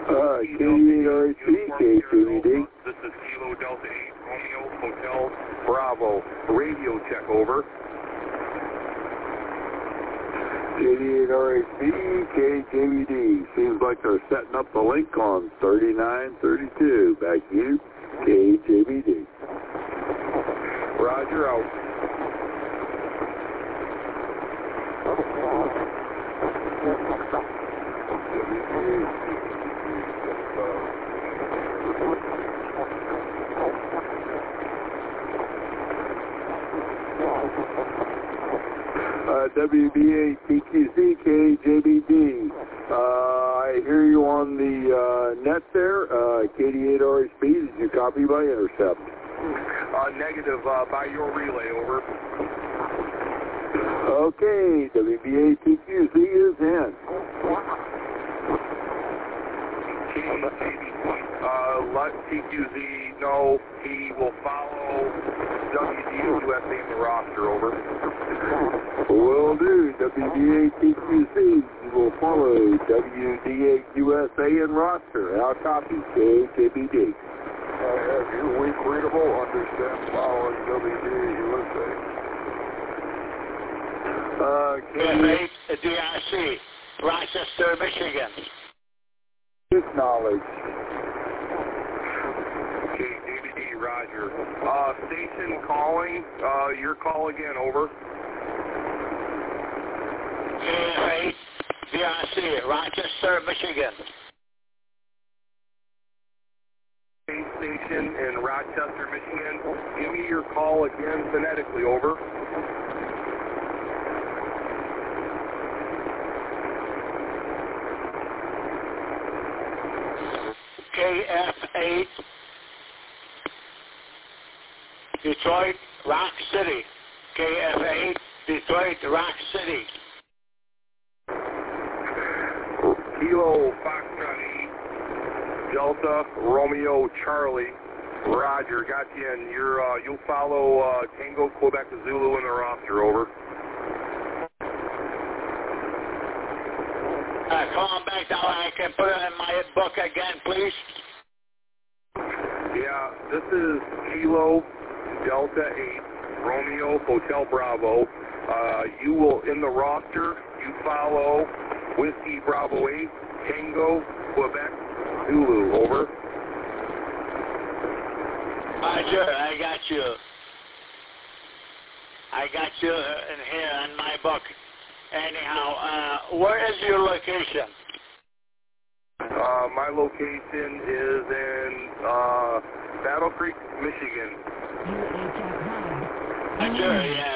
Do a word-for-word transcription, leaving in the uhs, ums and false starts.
Uh, K eight R H B, K J B D. This is Kilo Delta eight, Romeo Hotel Bravo. Radio check, over. K eight R H B, K J B D. Seems like they're setting up the link on thirty-nine thirty-two. Back to you, K J B D. Roger, out. Uh, W B A T Q C, K J B D. Uh, I hear you on the uh, net there. Uh, K eight R H B, did you copy by intercept? Uh, negative, uh, by your relay, over. Okay, W B A T Q C is in. K J B D, uh, let T Q Z know he will follow W D A U S A in the roster, over. Will do. W D A T Q C will follow W D A U S A in roster. Our copy, K J B D. I have you weak readable, understand following W D A U S A. Uh, K eight D I C, Rochester, Michigan. Knowledge. K J B D, roger. Uh, station calling, uh, your call again, over. K F eight D I C, Rochester, Michigan. Space station in Rochester, Michigan. Give me your call again phonetically, over. K F eight, Detroit, Rock City. K F eight, Detroit, Rock City. Kilo Foxtrot eight, Delta Romeo Charlie. Roger, got you in. You're, uh, you'll follow uh, Tango Quebec Zulu in the roster, over. Uh, call him back down. I can put it in my book again, please. Yeah, this is Kilo Delta eight, Romeo Hotel Bravo. Uh, you will, in the roster, you follow Whiskey Bravo eight, Tango, Quebec, Zulu, over. Roger, I got you. I got you in here in my book. Anyhow, uh, where is your location? Uh, my location is in uh, Battle Creek, Michigan. Roger, yeah.